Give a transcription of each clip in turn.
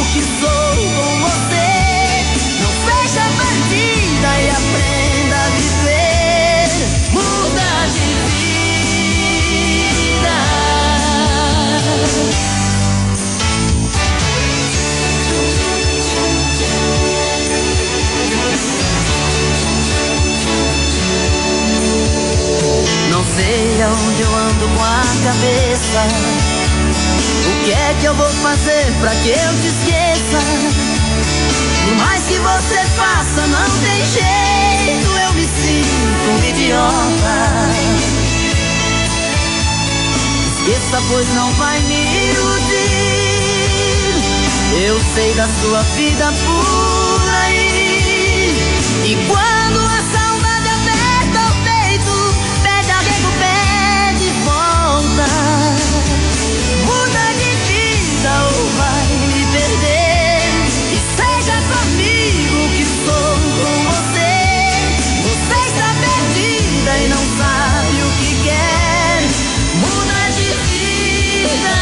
que sou com você. Não seja bandida e aprenda a viver. Muda de vida. Não sei aonde eu ando com a cabeça. O que é que eu vou fazer pra que eu te esqueça? Por mais que você faça, não tem jeito. Eu me sinto um idiota. Esqueça, pois não vai me iludir. Eu sei da sua vida por aí. E quando a saudade aperta o peito, pede arrego, pede volta. Muda de vida ou vai me perder. E seja comigo que sou com você. Você está perdida e não sabe o que quer. Muda de vida.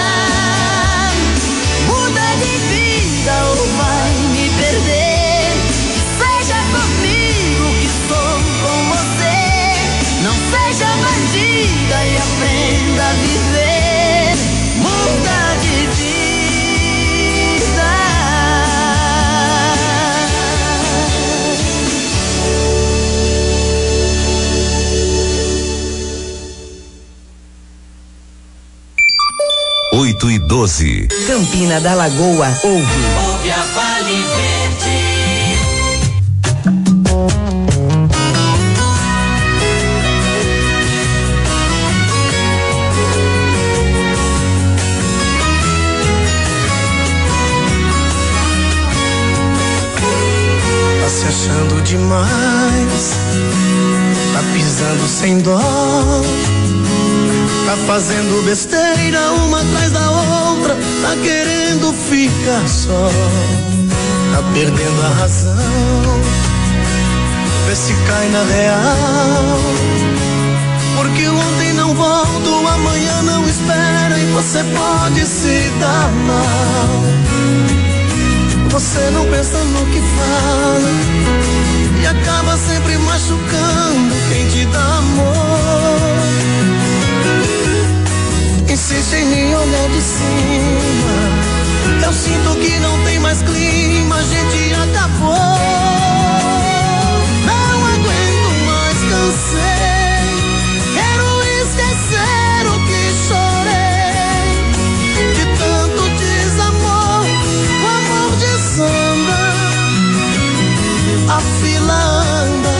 Muda de vida ou vai me perder. E seja comigo que sou com você. Não seja bandida e aprenda a viver. Muda de vida. 8:12. Campina da Lagoa ouve. Ouve a Vale Verde. Tá se achando demais, tá pisando sem dó, tá fazendo besteira uma atrás da outra, tá querendo ficar só, tá perdendo a razão, vê se cai na real, porque ontem não volta, o amanhã não espera e você pode se dar mal. Você não pensa no que fala e acaba sempre machucando quem te dá amor. Insiste em me olhar de cima, eu sinto que não tem mais clima, a gente acabou. Não aguento mais, cansei, quero esquecer o que chorei. De tanto desamor, o amor desanda, a fila anda,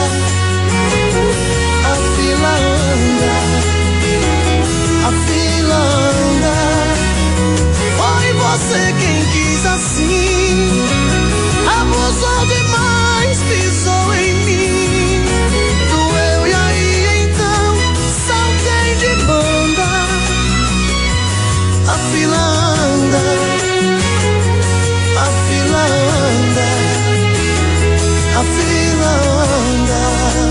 a fila anda, a fila anda. Foi você quem quis assim, abusou demais, pisou em mim, doeu e aí então saltei de banda. A fila anda, a fila anda, a fila anda.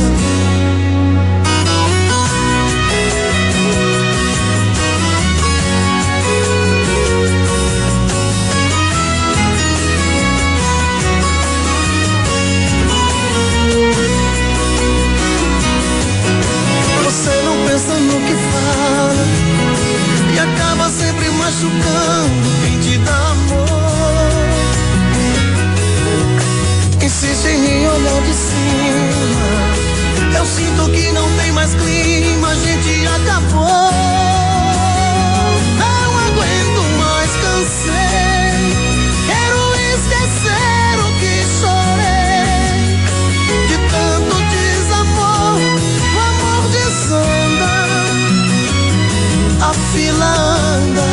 Você não pensa no que fala e acaba sempre machucando quem te dá amor. Insiste em me olhar de cima, eu sinto que não tem mais clima, a gente acabou. Não aguento mais, cansei, quero esquecer o que chorei. De tanto desamor, o amor desanda, a fila anda,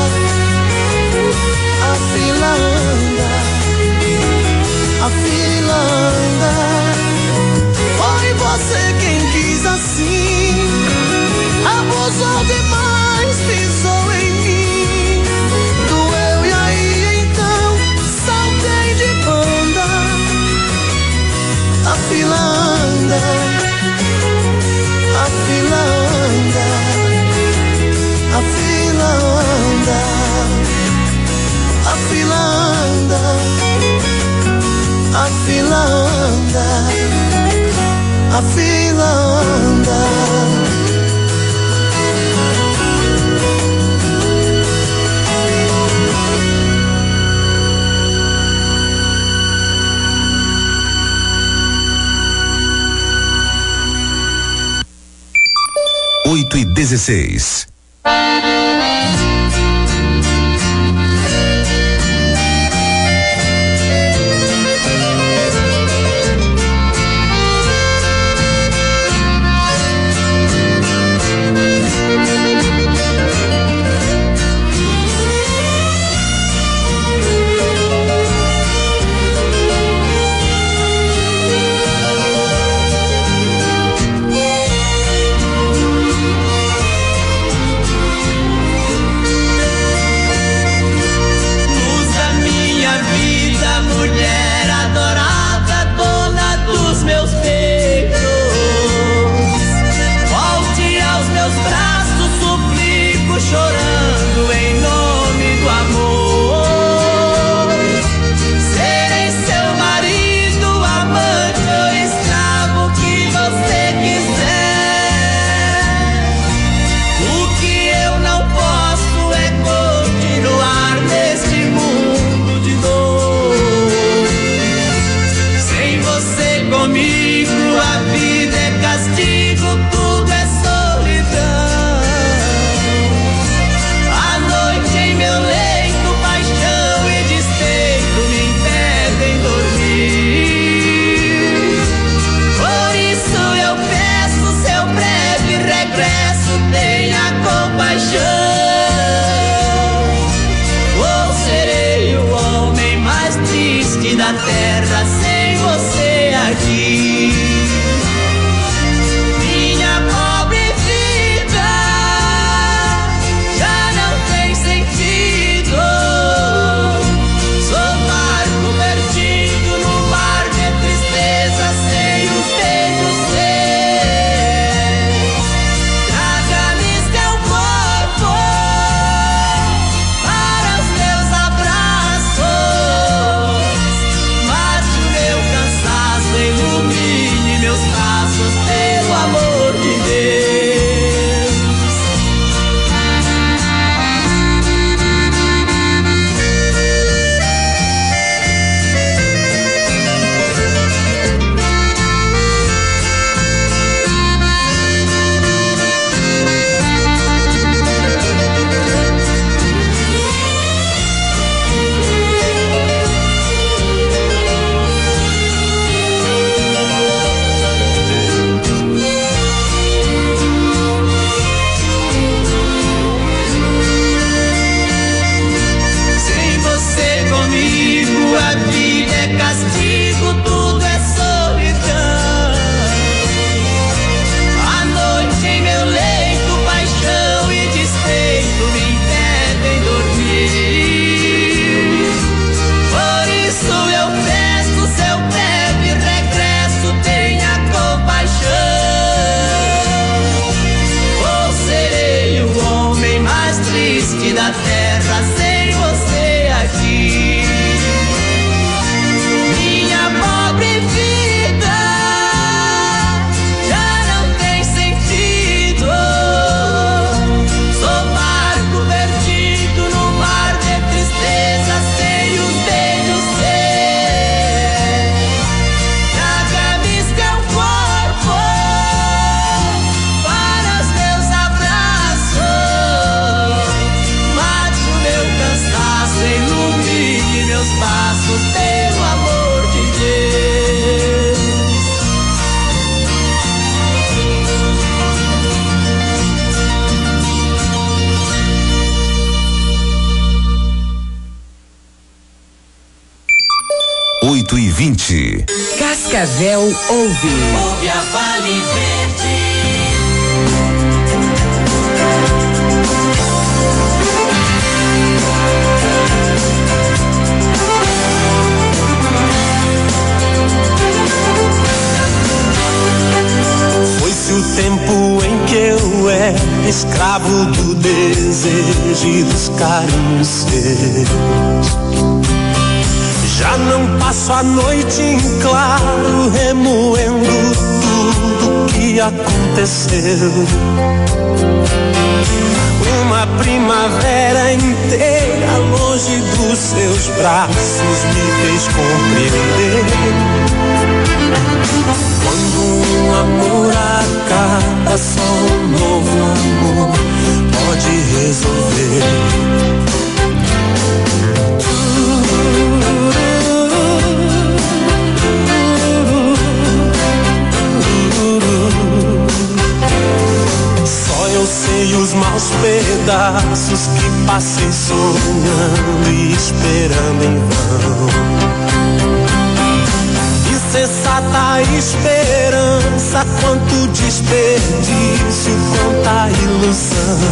a fila anda, a fila anda. Foi você quem quis assim, a fila anda, a fila anda. Oito e 16. Chorando em nome do amor, serei seu marido, amante ou escravo que você quiser. O que eu não posso é continuar neste mundo de dor. Sem você comigo a vida é castigo, tudo é solidão. Tenha compaixão, ou serei o homem mais triste da terra sem você aqui. Minha pobre vida já não tem sentido. Sou barco perdido no mar de tristeza sem os beijos seus. Pelo amor de Deus. A vida é castigo, tudo é solidão. À noite em meu leito, paixão e despeito me impedem dormir. Por isso eu peço seu breve regresso, tenha compaixão. Ou serei o homem mais triste da terra sem você aqui. Pobre vida já não tem sentido. Sou barco perdido no mar de tristeza sem os beijos seus. Traga seu corpo para os meus abraços. Mate o meu cansaço, ilumine meus passos pelo amor de Deus. Oito e 20. Cascavel ouve. Ouve a Vale Verde. Foi-se o tempo em que eu era escravo do desejo e dos carinhos seus. Já não passo a noite em claro, remoendo tudo que aconteceu. Uma primavera inteira longe dos seus braços me fez compreender. Quando um amor acaba, só um novo amor pode resolver. Eu sei os maus pedaços que passei sonhando e esperando em vão. Insensata esperança, quanto desperdício, quanta ilusão.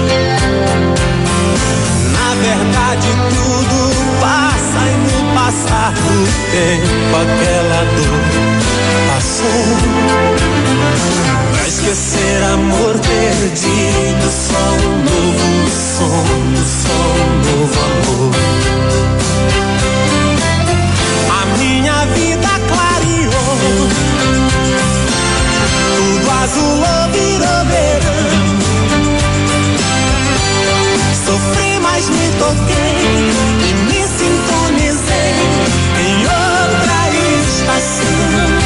Na verdade tudo passa e no passar do tempo aquela dor passou. Pra esquecer amor perdido, só um novo sonho, só um novo amor. A minha vida clareou, tudo azulou, virou verão. Sofri, mas me toquei e me sintonizei em outra estação.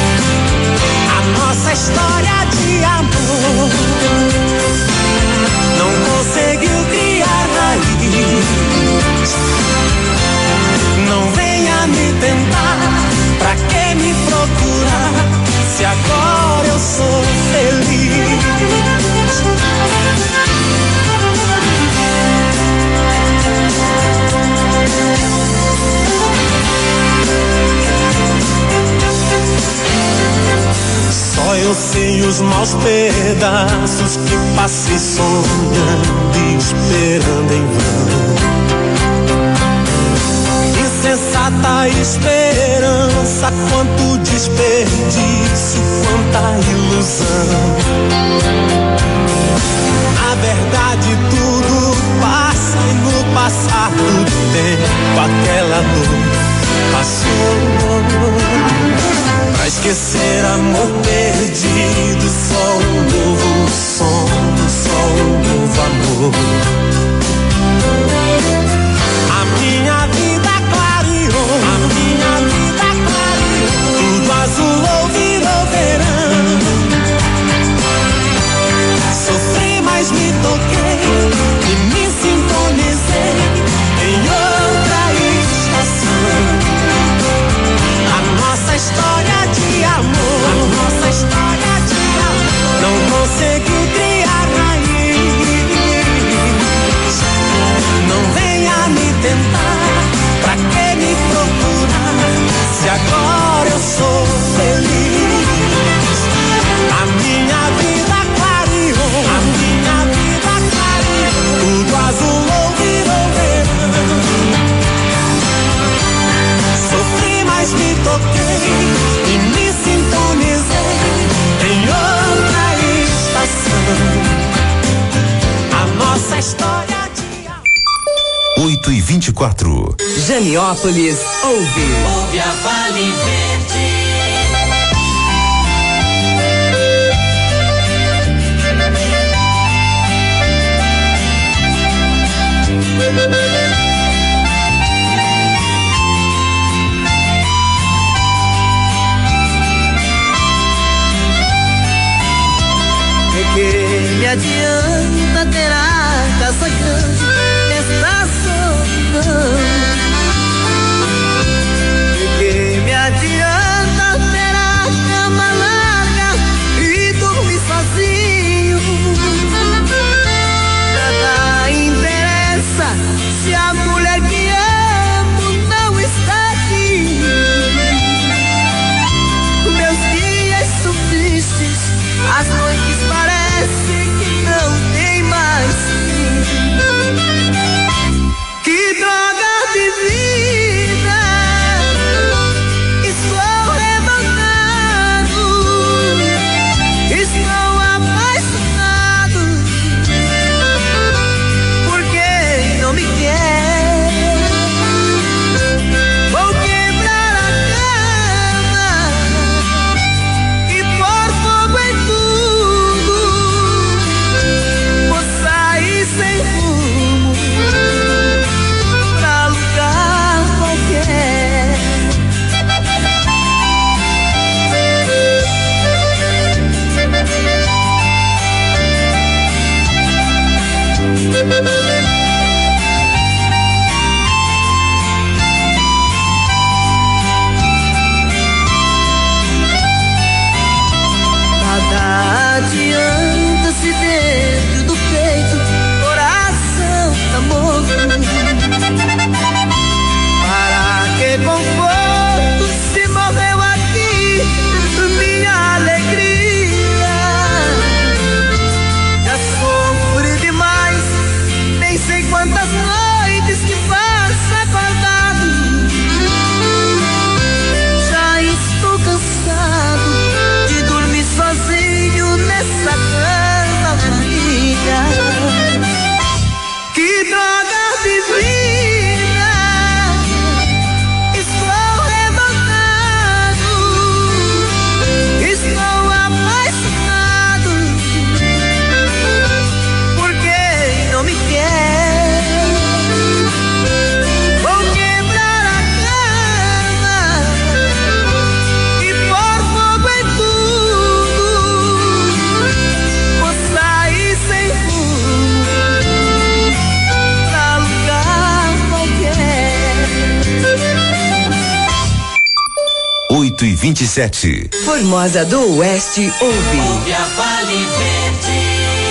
Nossa história de amor não conseguiu criar raiz. Não venha me tentar, pra que me procurar, se agora eu sou feliz. Só eu sei os maus pedaços que passei sonhando e esperando em vão. Insensata esperança, quanto desperdício, quanta ilusão. Na verdade tudo passa e no passar do tempo aquela dor passou. Pra esquecer amor perdido, só um novo sonho, só um novo amor. A minha vida clareou, a minha vida clareou. Tudo azulou, virou verão. Sofri, mas me toquei e me sintonizei em outra estação. Nossa história de amor, a nossa história de amor não conseguiu criar raiz. Não venha me tentar, pra que me procurar, se agora eu sou feliz. A minha vida clareou, a minha vida clareou. Tudo azulou, virou verão. Sofri, mas me toquei e me sintonizei em outra estação. A nossa história de amor. 8h24. Janiópolis ouve. Ouve a Vale Verde. Que me adianta ter a casa grande, esta solidão. Que me adianta ter a cama larga e dormir sozinho. Nada interessa se a mulher que amo não está aqui. Meus dias são tristes, as noites parece que não tem mais fim. Que droga de vida, estou revoltado, estou apaixonado, porque não me quer. Vou 8h27. Formosa do Oeste ouve. Ouve a Vale Verde.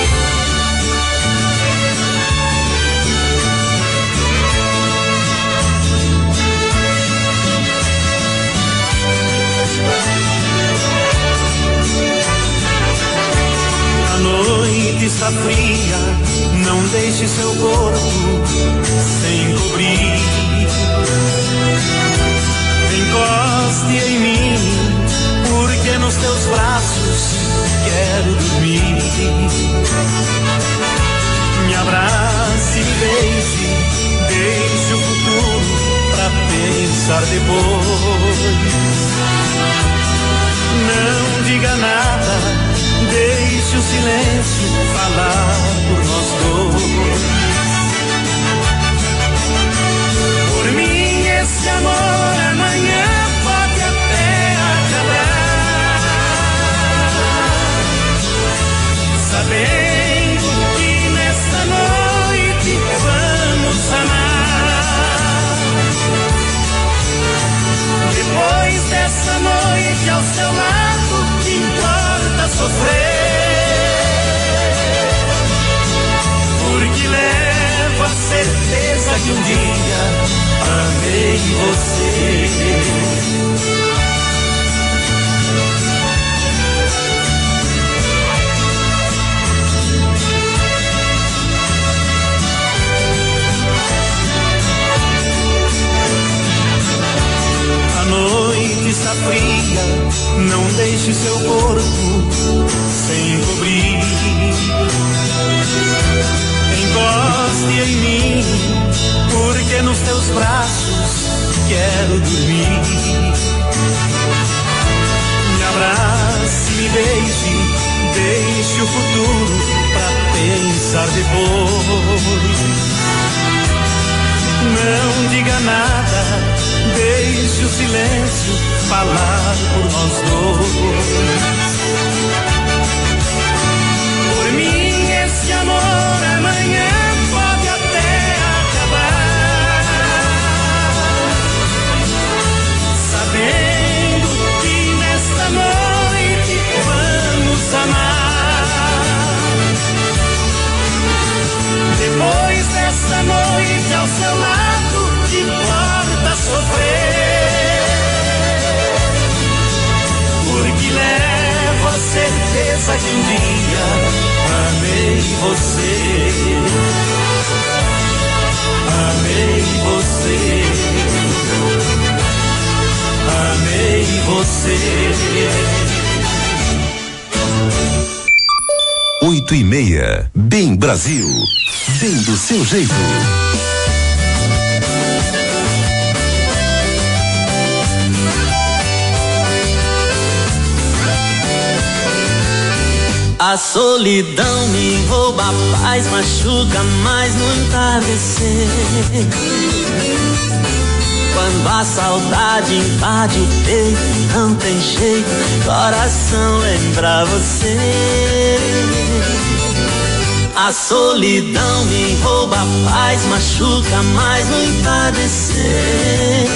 A noite está fria, não deixe seu corpo sem cobrir. Encoste em mim, porque nos teus braços quero dormir. Me abrace, me beije, deixe o futuro pra pensar depois. Não diga nada, deixe o silêncio falar por nós dois. Por mim esse amor amanhã pode até acabar, sabendo que nesta noite vamos amar. Depois dessa noite ao seu lado, que importa sofrer? Porque levo a certeza que um dia amei você. A noite está fria, não deixe seu corpo sem cobrir. Encoste em mim, porque nos teus braços quero dormir. Me abrace, me beije, deixe o futuro pra pensar depois. Não diga nada, deixe o silêncio falar por nós dois. Por mim esse amor amanhã pode até acabar, sabendo que nesta noite vamos amar. Depois dessa noite ao seu lado, que importa sofrer? Porque levo a certeza que um dia amei você. Amei você. Amei você. 8h30. Bem Brasil. Bem do seu jeito. A solidão me rouba a paz, machuca mais no entardecer. Quando a saudade invade o peito, não tem jeito, coração lembra você. A solidão me rouba a paz, machuca mais no entardecer.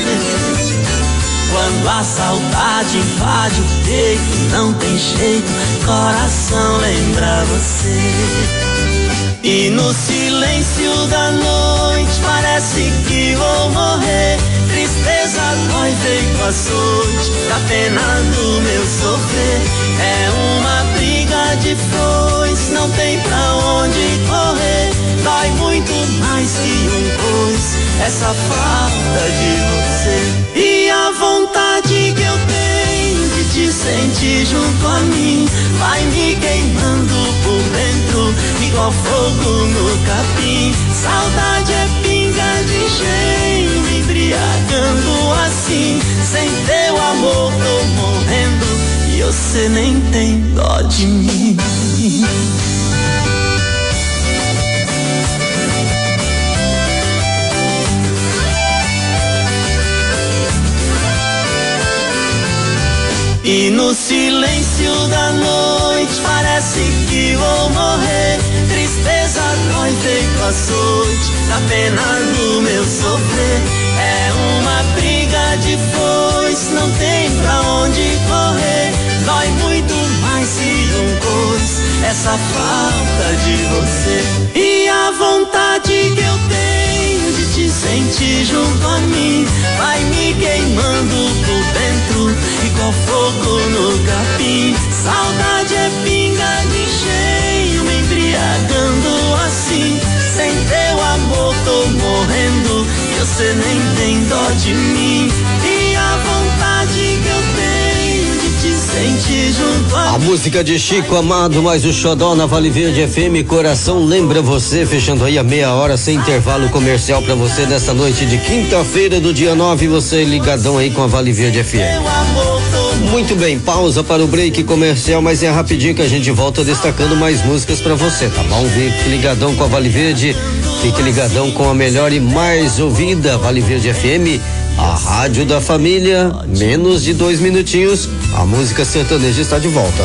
Quando a saudade invade o peito, não tem jeito, coração lembra você. E no silêncio da noite parece que vou morrer. Tristeza dói feito açoite, da pena do meu sofrer. É uma briga de foice, não tem pra onde correr. Dói muito mais que um coice, essa falta de você. E a vontade que eu tenho de te sentir junto a mim vai me queimando por dentro, igual fogo no capim. Saudade é pinga de engenho, me embriagando assim. Sem teu amor tô morrendo e você nem tem dó de mim. E no silêncio da noite parece que vou morrer. Tristeza dói feito açoite, da pena do meu sofrer. É uma briga de foice, não tem pra essa falta de você. E a vontade que eu tenho de te sentir junto a mim vai me queimando por dentro, igual fogo no capim. Saudade é pinga de engenho, me embriagando assim. Sem teu amor tô morrendo e você nem tem dó de mim. E a vontade que eu tenho de te sentir junto a mim. A música de Chico Amado, mais o xodó na Vale Verde FM, Coração Lembra Você, fechando aí a meia hora sem intervalo comercial pra você nessa noite de quinta-feira do dia 9, você ligadão aí com a Vale Verde FM. Muito bem, pausa para o break comercial, mas é rapidinho que a gente volta destacando mais músicas pra você, tá bom? Fique ligadão com a Vale Verde, fique ligadão com a melhor e mais ouvida Vale Verde FM, a rádio da família. Menos de 2 minutinhos, a música sertaneja está de volta.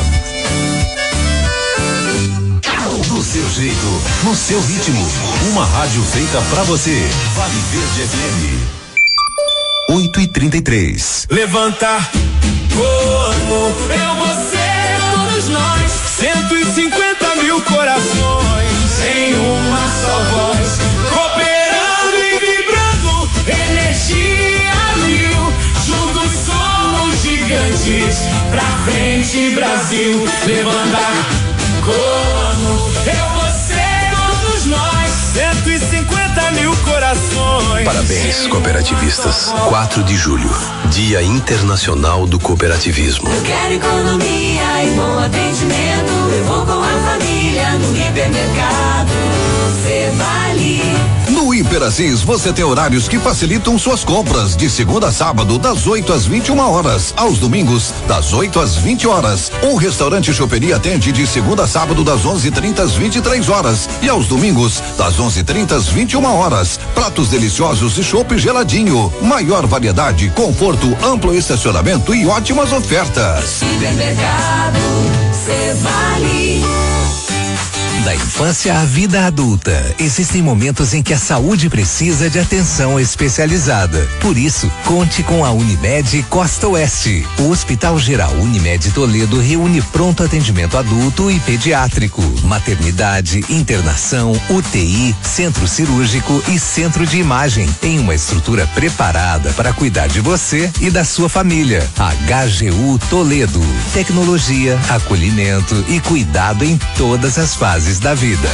Do seu jeito, no seu ritmo, uma rádio feita pra você. Vale Verde FM. 8h33. Levanta, corpo, eu, você, todos nós. 150 mil corações em uma só voz, cooperando e vibrando, energia mil. Juntos somos gigantes, pra frente Brasil. Levanta, corpo, eu, você, todos nós. 150 mil corações. Parabéns, cooperativistas. 4 de julho, Dia Internacional do Cooperativismo. Eu quero economia e bom atendimento. Eu vou com a família no hipermercado Fevale. No Hiperassis, você tem horários que facilitam suas compras, de segunda a sábado, das 8 às 21 horas, aos domingos, das 8 às 20 horas. O restaurante Choperia atende de segunda a sábado, das 11h30 às 23 horas, e aos domingos, das 11h30 às 21 horas. Pratos deliciosos e chopp geladinho. Maior variedade, conforto, amplo estacionamento e ótimas ofertas. Hipermercado Fevale. Da infância à vida adulta, existem momentos em que a saúde precisa de atenção especializada. Por isso, conte com a Unimed Costa Oeste. O Hospital Geral Unimed Toledo reúne pronto atendimento adulto e pediátrico, maternidade, internação, UTI, centro cirúrgico e centro de imagem, em uma estrutura preparada para cuidar de você e da sua família. HGU Toledo. Tecnologia, acolhimento e cuidado em todas as fases da vida.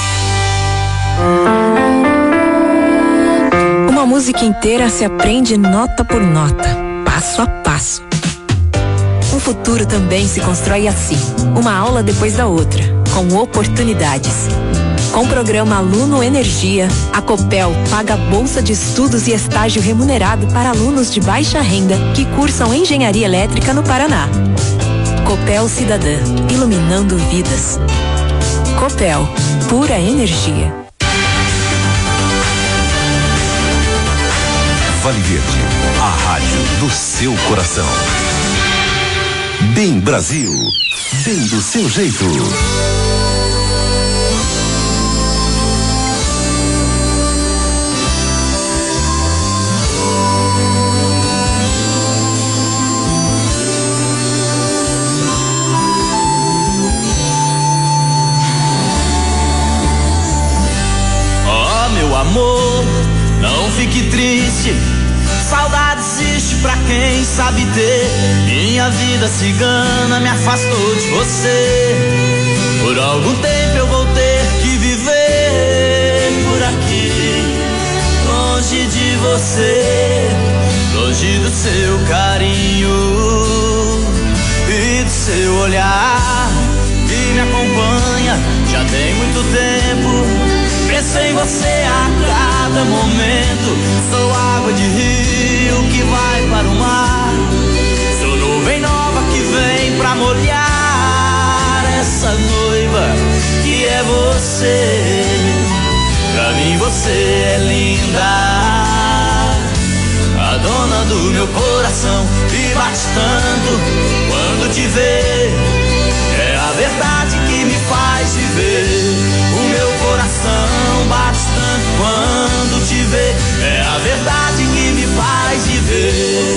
Uma música inteira se aprende nota por nota, passo a passo. Um futuro também se constrói assim, uma aula depois da outra, com oportunidades. Com o programa Aluno Energia, a Copel paga bolsa de estudos e estágio remunerado para alunos de baixa renda que cursam engenharia elétrica no Paraná. Copel Cidadã, iluminando vidas. Copel, pura energia. Vale Verde, a rádio do seu coração. Bem Brasil, bem do seu jeito. Amor, não fique triste. Saudade existe pra quem sabe ter. Minha vida cigana me afastou de você. Por algum tempo eu vou ter que viver por aqui, longe de você, longe do seu carinho e do seu olhar que me acompanha já tem muito tempo. Penso em você a cada momento. Sou água de rio que vai para o mar. Sou nuvem nova que vem pra molhar essa noiva que é você. Pra mim você é linda, a dona do meu coração. E bate tanto quando te vê. É a verdade que me faz viver. O meu coração bate tanto quando te vê. É a verdade que me faz viver.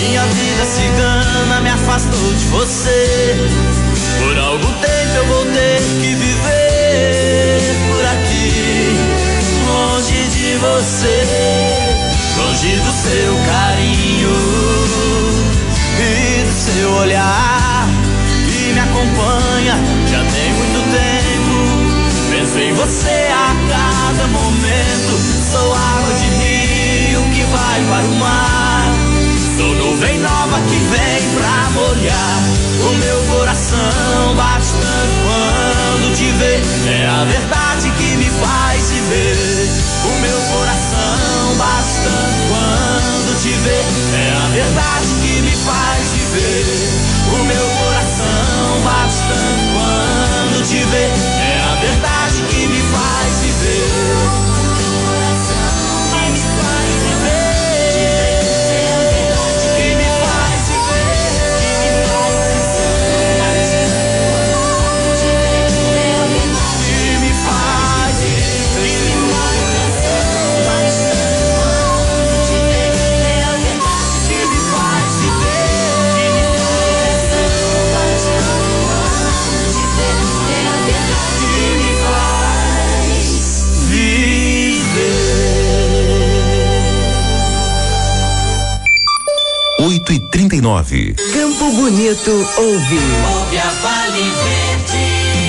Minha vida cigana me afastou de você. Por algum tempo eu vou ter que viver por aqui, longe de você, longe do seu carinho e do seu olhar que me acompanha já tem muito tempo. Penso em você a cada momento. Sou água de rio que vai para o mar. Sou nuvem nova que vem pra molhar. O meu coração bate tanto quando te vê. É a verdade que me faz viver. O meu coração bate tanto quando te vê. É a verdade que me faz viver. O meu coração bate tanto quando te vê. É a verdade que me faz viver. E 39. Campo Bonito ouve. Ouve a Vale Verde.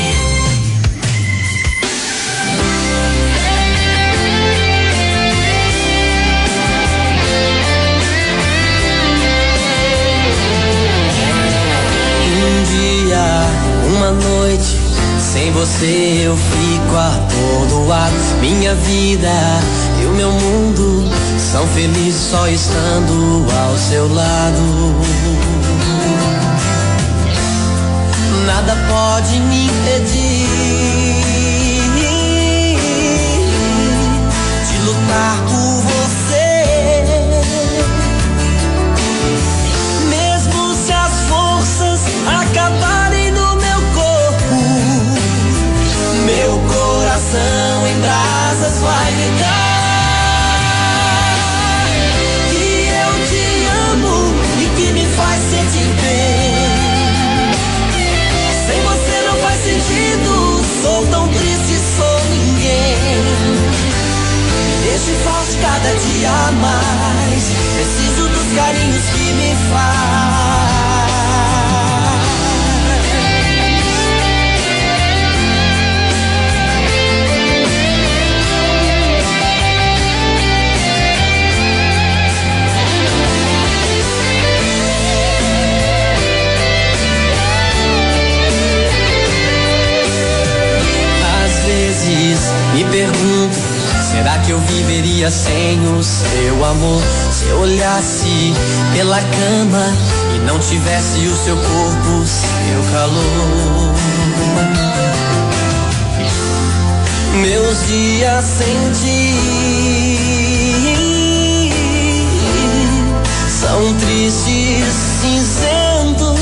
Um dia, uma noite, sem você eu fico atordoado. Minha vida e o meu mundo são felizes só estando ao seu lado. Nada pode me impedir de lutar por você. Mesmo se as forças acabarem no meu corpo, meu coração em brasas vai gritar. Faz sentir bem. Sem você não faz sentido. Sou tão triste, sou ninguém. Deixe forte cada dia mais. Preciso dos carinhos que me faz. Me pergunto, será que eu viveria sem o seu amor? Se eu olhasse pela cama e não tivesse o seu corpo, seu calor. Meus dias sem ti são tristes, cinzentos.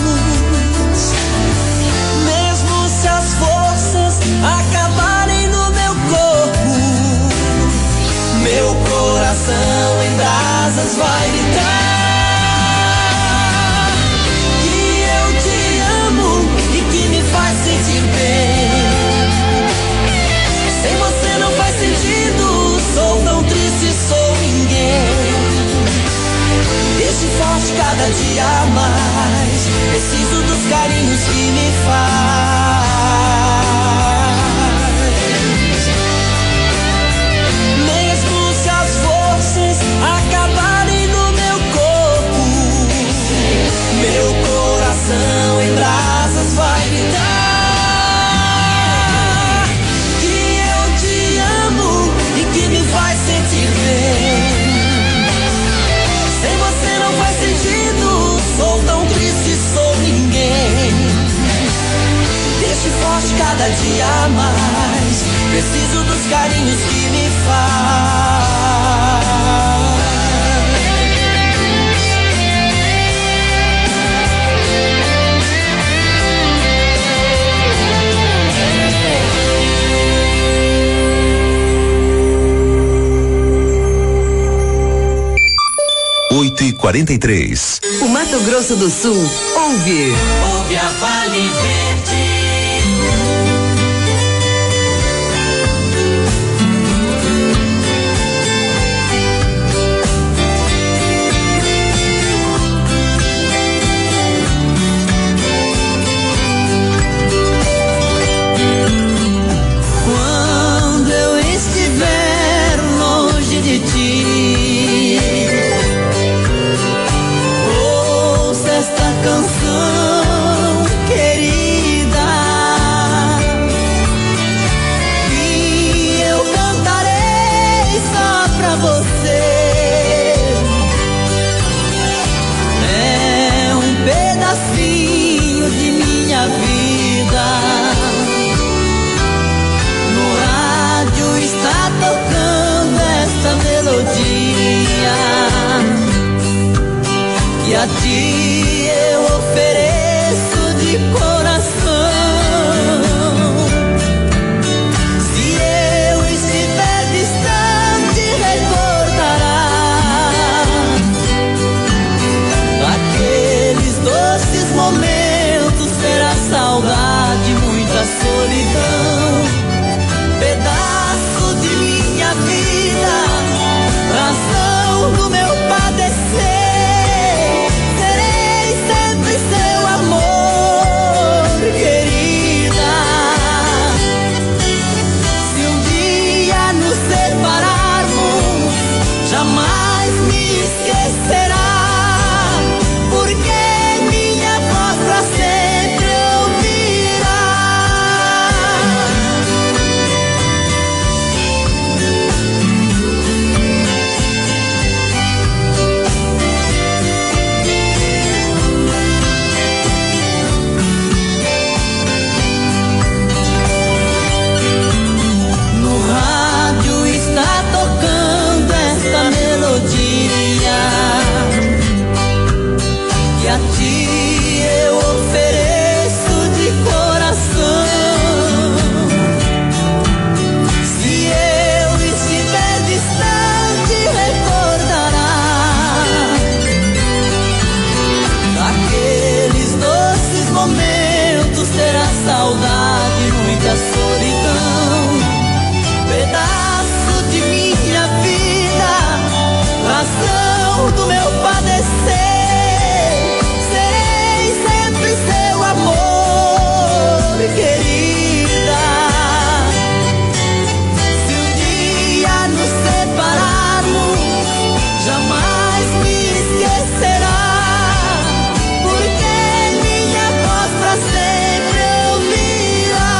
Mesmo se as forças acabarem no meu corpo, meu coração em brasas vai gritar que eu te amo e que me faz sentir bem. Sem você não faz sentido, sou tão triste, sou ninguém. Deixe forte cada dia mais, preciso dos carinhos que me faz. Mesmo se as forças acabarem no meu corpo, meu coração em brasas vai gritar que eu te amo e que me faz sentir bem. Sem você não faz sentido, sou tão triste, sou ninguém. Deixe forte cada dia mais, preciso dos carinhos que me faz. 8h40. 8h43. O Mato Grosso do Sul ouve. Ouve a Vale Verde. Quando eu estiver longe de ti, ouça esta canção querida, e eu cantarei só pra você. É um pedacinho de minha vida. Está tocando esta melodia que a ti eu ofereço de coração. Se eu estiver distante, recordará daqueles doces momentos, terá saudade, muita solidão. Pedaço de minha vida, razão do meu padecer. Serei sempre seu amor, querida. Se um dia nos separarmos, jamais me esquecerá, porque minha voz pra sempre ouvirá. Que a ti eu ofereço de coração. Se eu estiver distante, recordará daqueles doces momentos, terá saudade, muita solidão. Pedaço de minha vida, razão do meu padecer. Serei sempre seu amor, querida. Se um dia nos separarmos, jamais me esquecerá, porque minha voz pra sempre ouvirá.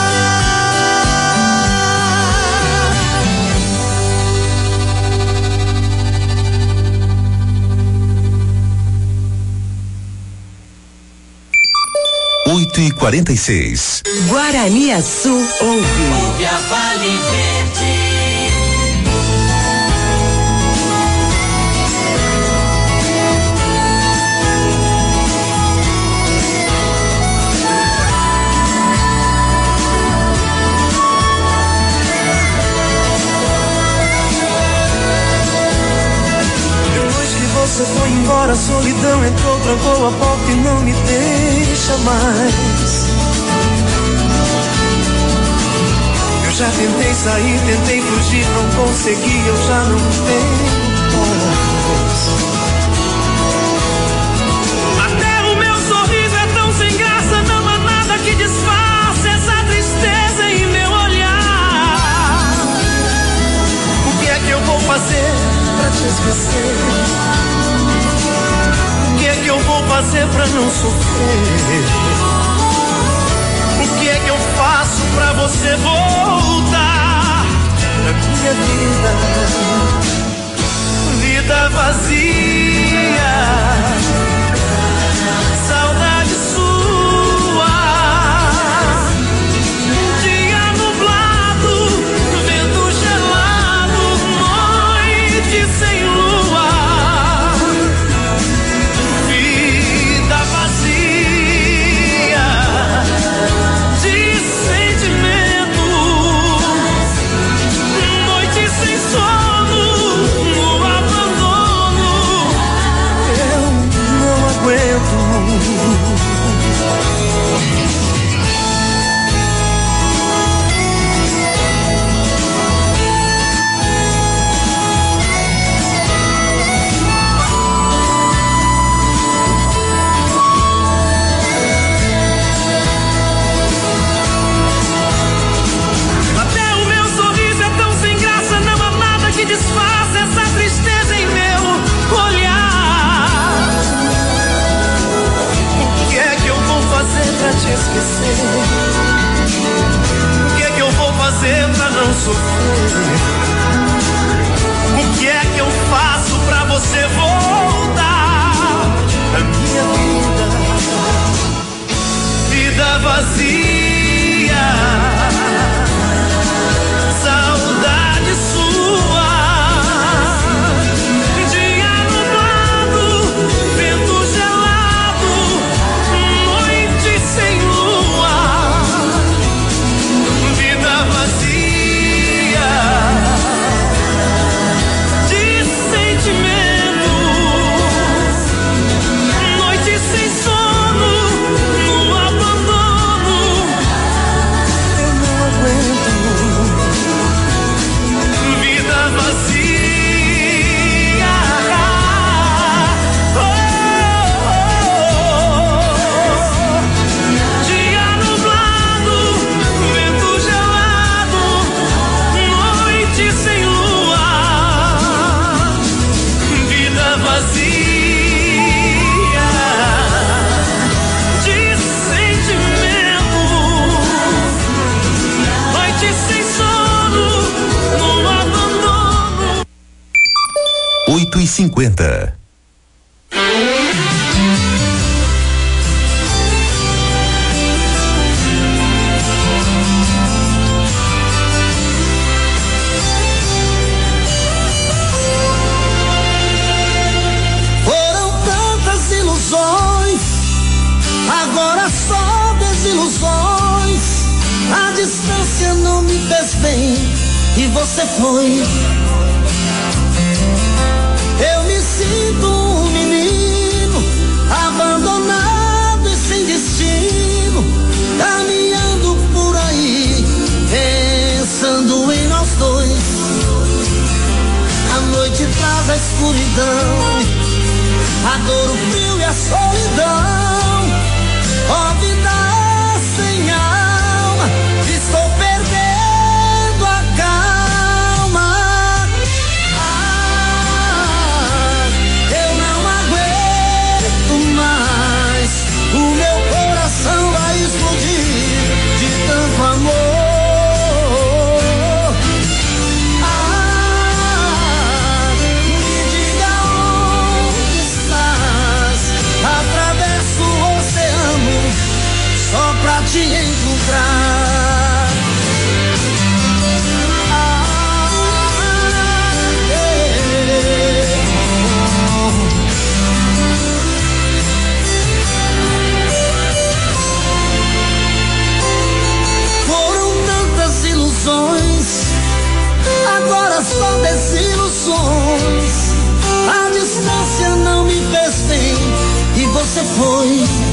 8h46. Guaraniaçu ouve. Ouve a Vale Verde. Depois que você foi embora, a solidão entrou, trancou a porta e não me deixa mais. Eu já tentei sair, tentei fugir, não consegui, eu já não tenho paz. Até o meu sorriso é tão sem graça, não há nada que disfarce essa tristeza em meu olhar. O que é que eu vou fazer pra te esquecer? O que é que eu vou fazer pra não sofrer? O que é que eu faço pra você voltar pra minha vida? Vida vazia, saudade sua. Dia nublado, vento gelado, noite sem lua. Vida vazia. sofrer. O que é que eu faço pra você voltar à minha vida vazia? Saudade sua, dia nublado, vento gelado, noite sem lua, vida vazia de sentimentos, noite sem sono, no abandono, eu não aguento. Vida vazia, dia nublado, vento gelado, noite sem lua, vida vazia de sentimentos, noite sem sono, no abandono. 8h50. Foram tantas ilusões, agora só desilusões. A distância não me fez bem e você foi. Eu me sinto um menino, abandonado e sem destino, caminhando por aí, pensando em nós dois. A noite traz a escuridão, a dor, o frio e a solidão. Ó vida sem alma, estou perdendo a calma. Eu não aguento mais, o meu coração vai explodir de tanto amor. Me diga onde estás, atravesso o oceano só pra te encontrar. Foram tantas ilusões, agora só desilusões. A distância não me fez bem e você foi.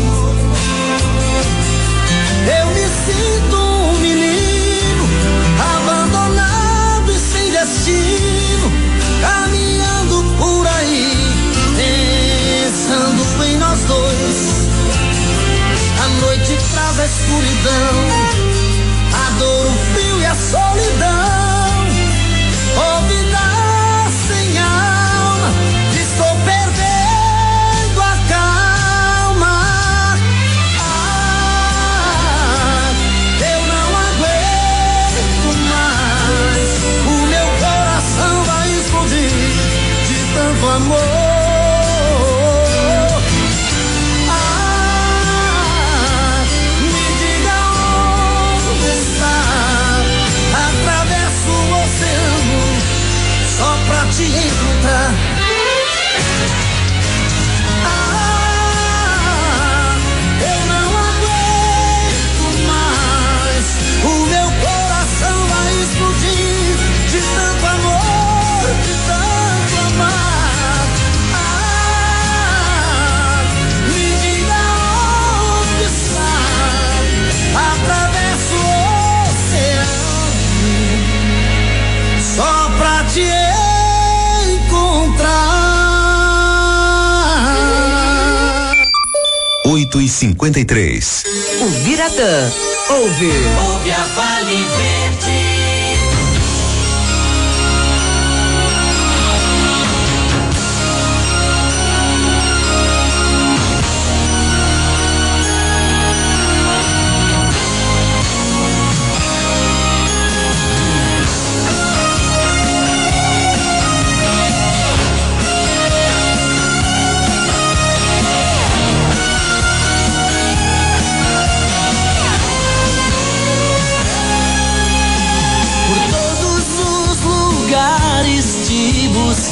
Eu me sinto um menino, abandonado e sem destino, caminhando por aí, pensando em nós dois. A noite traz a escuridão, a dor, o frio e a solidão. Ó vida sem alma, estou perdendo a calma. Eu não aguento mais, o meu coração vai explodir de tanto amor. Me diga onde está, atravesso o oceano só pra te encontrar. Eu não aguento mais, o meu coração vai explodir de tanto amor, de tanto amar. Me diga onde está, atravesso o oceano só pra te encontrar. 8h53. O Biratã. Ouve. Ouve a Vale Verde.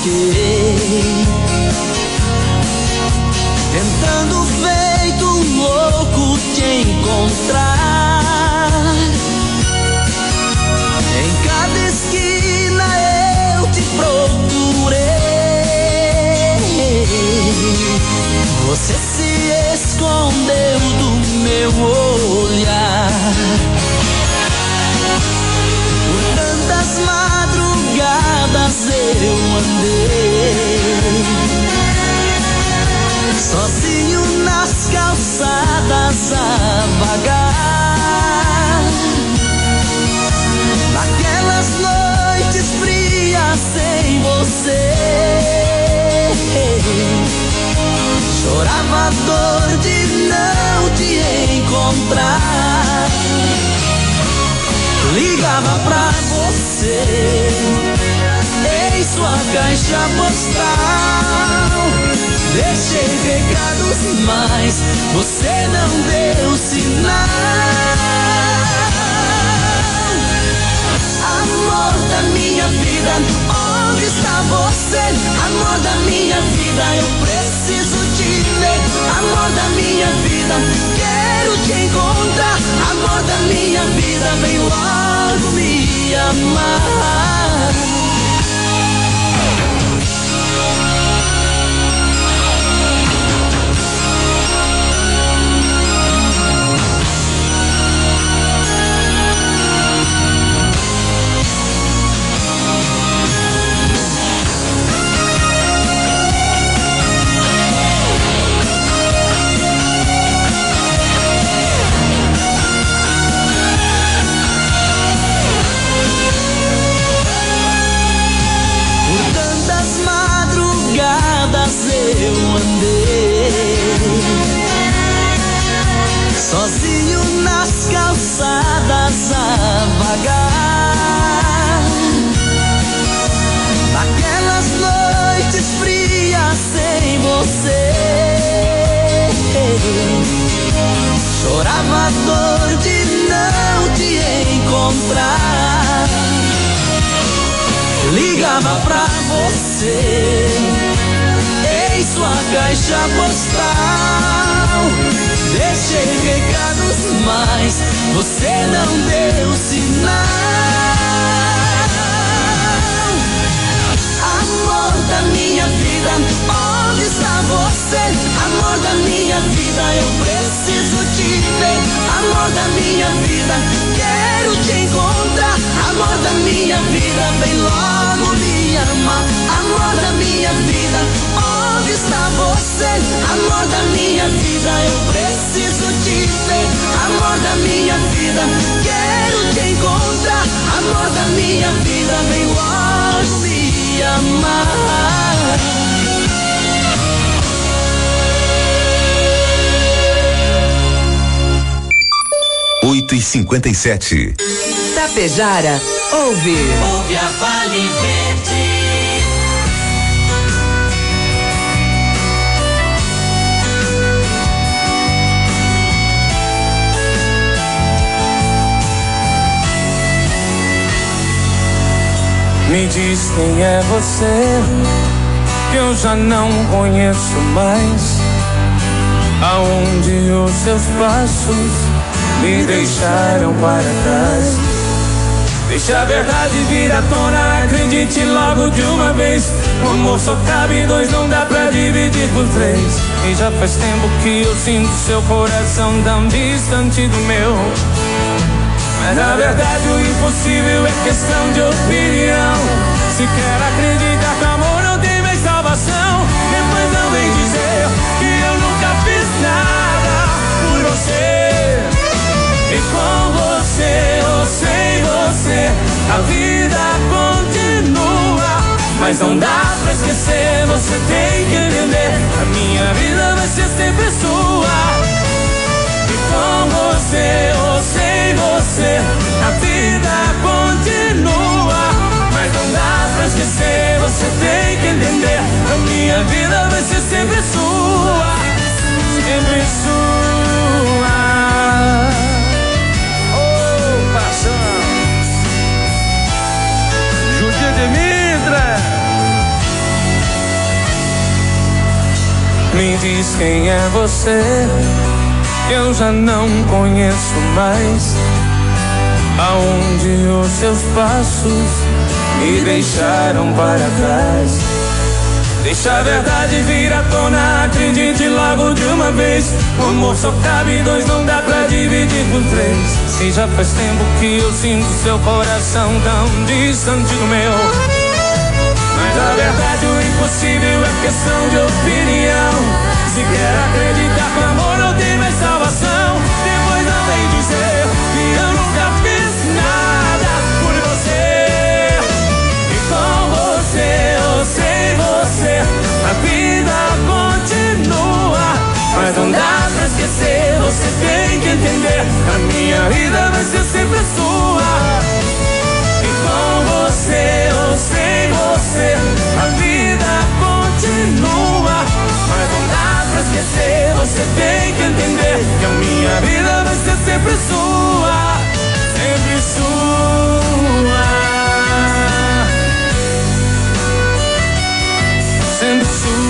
busquei, tentando feito um louco te encontrar. Em cada esquina eu te procurei, você se escondeu do meu olhar. Por tantas madrugadas eu andei, sozinho nas calçadas a vagar. Naquelas noites frias sem você, chorava a dor de não te encontrar. Ligava pra você em sua caixa postal, deixei recados, mas você não deu sinal. Amor da minha vida, onde está você? Amor da minha vida, eu preciso te ver. Amor da minha vida, quero te encontrar. Amor da minha vida, vem logo me amar. Eu andei sozinho nas calçadas a vagar. Naquelas noites frias sem você, chorava a dor de não te encontrar. Ligava pra você em sua caixa postal, deixei recados, mas você não deu sinal. Amor da minha vida, onde está você? Amor da minha vida, eu preciso te ver. Amor da minha vida, quero te encontrar. Amor da minha vida, vem logo me amar. Amor da minha vida, onde está você? Amor da minha vida, eu preciso te ver. Amor da minha vida, quero te encontrar. Amor da minha vida, vem logo me amar. 8h57. Tapejara, ouve a Vale Verde. Me diz quem é você, que eu já não conheço mais. Aonde os seus passos me deixaram para trás. Deixa a verdade vir à tona, acredite logo de uma vez. O amor só cabe em dois, não dá pra dividir por três. E já faz tempo que eu sinto seu coração tão distante do meu. Mas na verdade o impossível é questão de opinião. Se quer acreditar que amor não tem mais salvação, depois não vem dizer que eu nunca fiz nada por você. E com você ou sem você, a vida continua. Mas não dá pra esquecer, você tem que entender, a minha vida vai ser sempre sua. E com você ou sem você, a vida continua. Mas não dá pra esquecer, você tem que entender, a minha vida vai ser sempre sua. Sempre sua. Oh, paixão Judia de Mitra. quem é você? Eu já não conheço mais. Aonde os seus passos me deixaram para trás. Deixa a verdade vir à tona, acredite logo de uma vez. O amor só cabe dois, não dá pra dividir por três. Se já faz tempo que eu sinto seu coração tão distante do meu. Mas a verdade, o impossível é questão de opinião. Se quer acreditar que o amor não tem mais salvação, depois não vem dizer que eu nunca fiz nada por você. E com você, eu sei você, a vida continua. Mas não dá pra esquecer, você tem que entender, a minha vida vai ser sempre a sua. E com você, eu sei você, a vida continua. Mas não dá pra esquecer, você tem que entender, que a minha vida vai ser sempre sua. Sempre sua. Sempre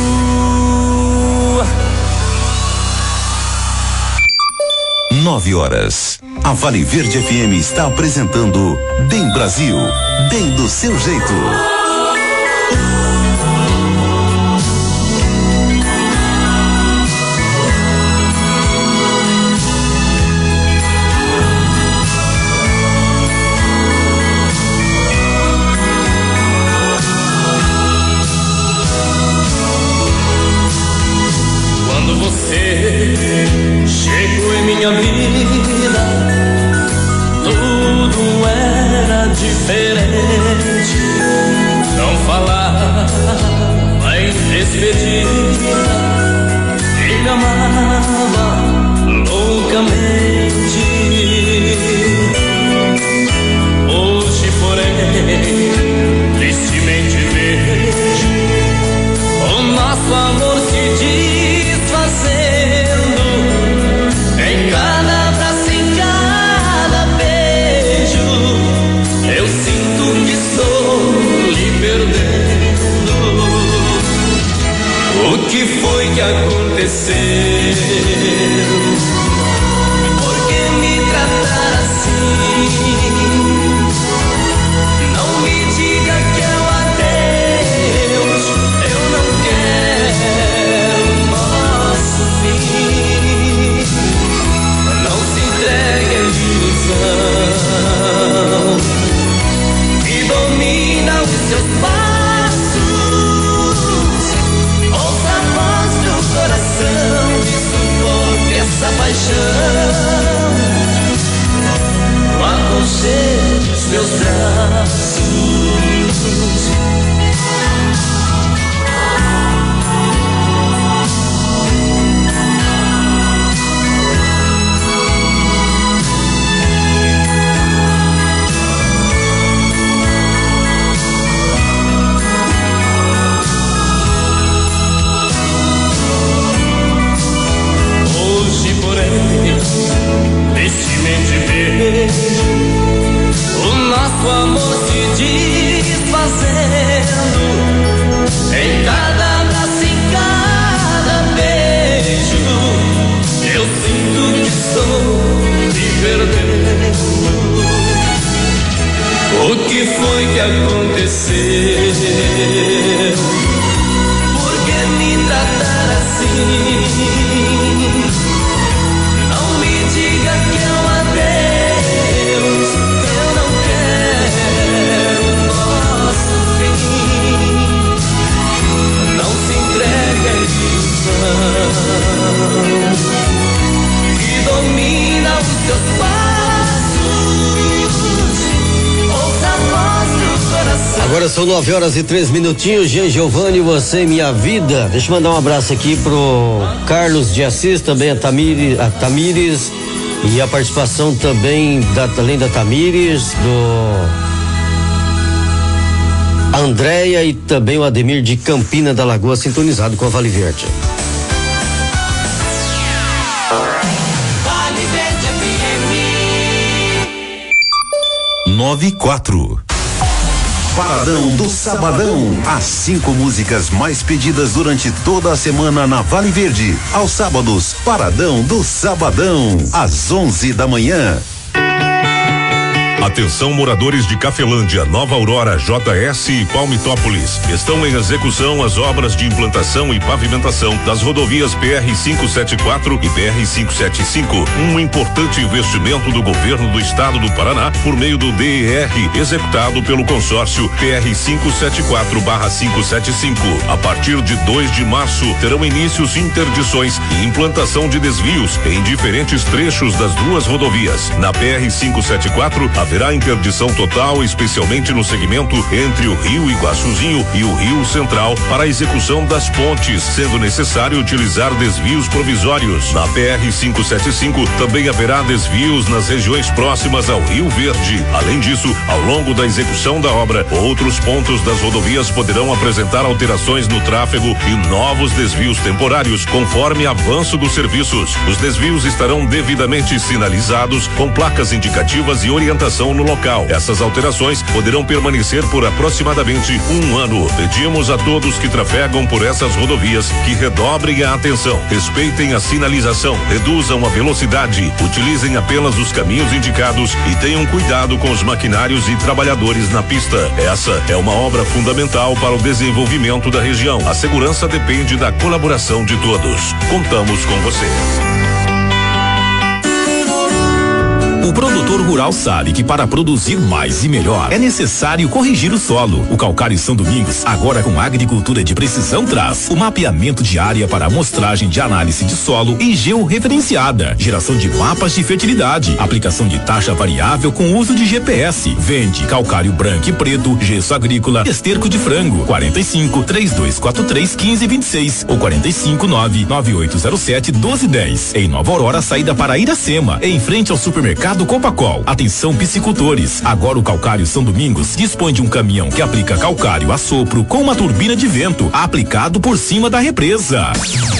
sua. 9h. A Vale Verde FM está apresentando Bem Brasil, bem do seu jeito. Quando você chegou em minha vida, tudo era diferente. Não falava em despedida, ele amava loucamente. Hoje, porém, tristemente vejo o nosso amor se desfazendo. Em cada abraço, em cada beijo, eu sinto que estou lhe perdendo. O que foi que aconteceu? Por que me tratar assim? Não me diga que é um adeus, eu não quero nosso fim. Não se entregue à ilusão que domina os seus passos. Ouça a voz do coração e sufoque essa paixão. No aconchego dos meus braços. Hoje, porém, tristemente vejo o nosso amor se desfazendo. Em cada abraço, em cada beijo, eu sinto que estou me perdendo. O que foi que aconteceu? Por que me tratar assim? Não me diga que é um adeus, eu não quero nosso fim. Não se entregue à ilusão que domina os seus passos. Ouça a voz do coração. Agora são 9h03. Jean Giovanni, você, minha vida. Deixa eu mandar um abraço aqui pro Carlos de Assis, também a Tamires e a participação também além da Tamires, do Andréia e também o Ademir de Campina da Lagoa, sintonizado com a Vale Verde. Vale Verde FM. 9h04. Paradão do Sabadão. As 5 músicas mais pedidas durante toda a semana na Vale Verde. Aos sábados, Paradão do Sabadão, às 11 da manhã. Atenção, moradores de Cafelândia, Nova Aurora, JS e Palmitópolis. Estão em execução as obras de implantação e pavimentação das rodovias PR-574 e PR-575. Um importante investimento do governo do estado do Paraná por meio do DER, executado pelo consórcio PR-574/575. A partir de 2 de março, terão inícios interdições e implantação de desvios em diferentes trechos das duas rodovias. Na PR-574, haverá interdição total, especialmente no segmento entre o Rio Iguaçuzinho e o Rio Central, para a execução das pontes, sendo necessário utilizar desvios provisórios. Na PR-575 também haverá desvios nas regiões próximas ao Rio Verde. Além disso, ao longo da execução da obra, outros pontos das rodovias poderão apresentar alterações no tráfego e novos desvios temporários, conforme avanço dos serviços. Os desvios estarão devidamente sinalizados com placas indicativas e orientação no local. Essas alterações poderão permanecer por aproximadamente 1 ano. Pedimos a todos que trafegam por essas rodovias que redobrem a atenção, respeitem a sinalização, reduzam a velocidade, utilizem apenas os caminhos indicados e tenham cuidado com os maquinários e trabalhadores na pista. Essa é uma obra fundamental para o desenvolvimento da região. A segurança depende da colaboração de todos. Contamos com você. O produtor rural sabe que para produzir mais e melhor é necessário corrigir o solo. O Calcário São Domingos, agora com agricultura de precisão, traz o mapeamento de área para amostragem de análise de solo e georreferenciada, geração de mapas de fertilidade, aplicação de taxa variável com uso de GPS. Vende calcário branco e preto, gesso agrícola, esterco de frango. 45-3243-1526 ou 45-99807-1210. Em Nova Aurora, saída para Iracema, em frente ao supermercado Copacol. Atenção, piscicultores, agora o Calcário São Domingos dispõe de um caminhão que aplica calcário a sopro com uma turbina de vento aplicado por cima da represa.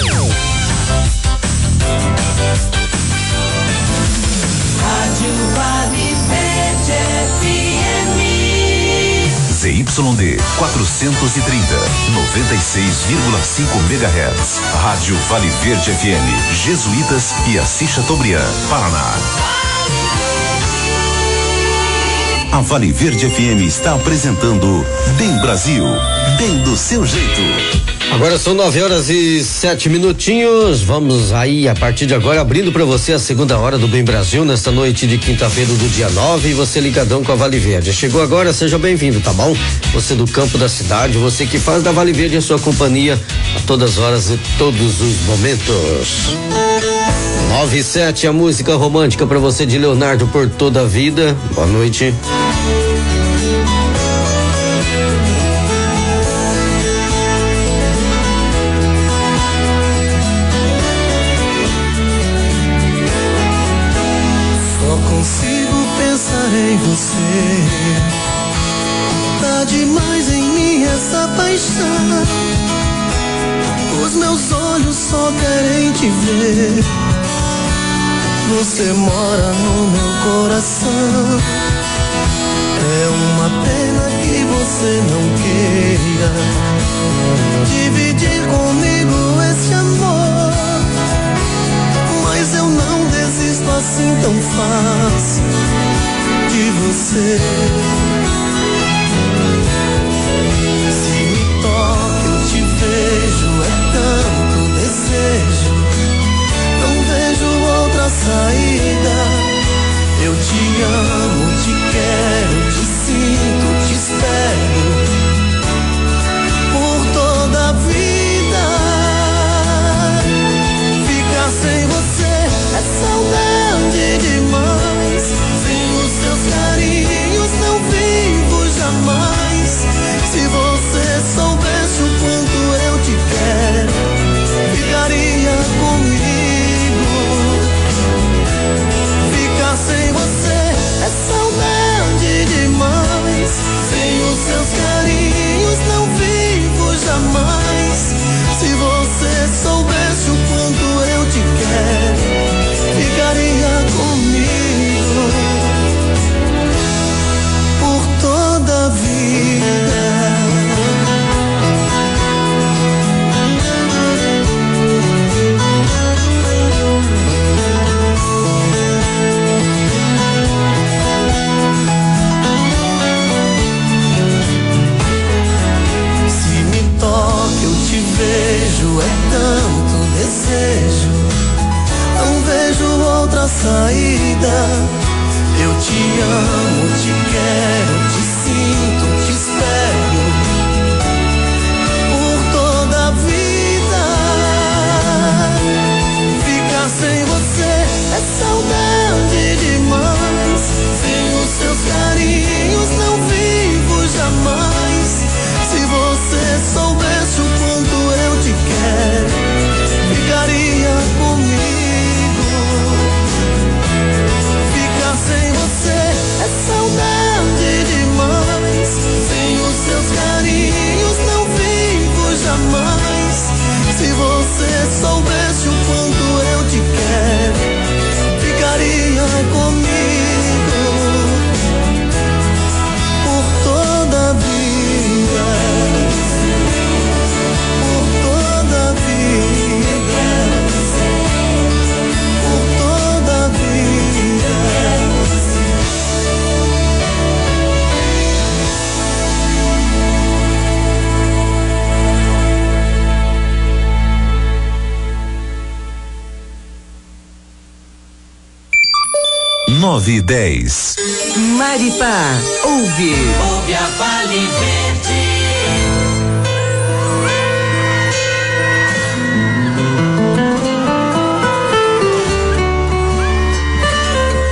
ZYD 430, 96,5 MHz. Rádio Vale Verde FM, Jesuítas e Assis Chateaubriand, Paraná. A Vale Verde FM está apresentando Bem Brasil, bem do seu jeito. Agora são 9h07. Vamos aí, a partir de agora, abrindo para você a segunda hora do Bem Brasil, nesta noite de quinta-feira do dia 9, e você ligadão com a Vale Verde. Chegou agora, seja bem-vindo, tá bom? Você do campo da cidade, você que faz da Vale Verde a sua companhia a todas as horas e todos os momentos. 9:07, a música romântica para você de Leonardo Por Toda a Vida. Boa noite. Em você, tá demais em mim essa paixão. Os meus olhos só querem te ver. Você mora no meu coração. É uma pena que você não queira dividir comigo esse amor, mas eu não desisto assim tão fácil de você. Se me toca, eu te vejo, é tanto desejo, não vejo outra saída. Eu te amo, te quero, te sinto, te espero por toda a vida. Ficar sem você é saudade demais. Seus carinhos não vêm Eu te amo, te quero, te sinto, te espero por toda a vida. Ficar sem você é saudade demais. Sem os seus carinhos não vivo jamais. Se você soubesse o quanto eu te quero, ficaria comigo. Ficar sem você é saudade demais. Sem os seus carinhos não vivo jamais. Se você soubesse o quanto eu te quero, ficaria comigo por toda a vida. Por toda a vida. Por toda a vida. 9:10. Maripá, ouve. Ouve a Vale Verde.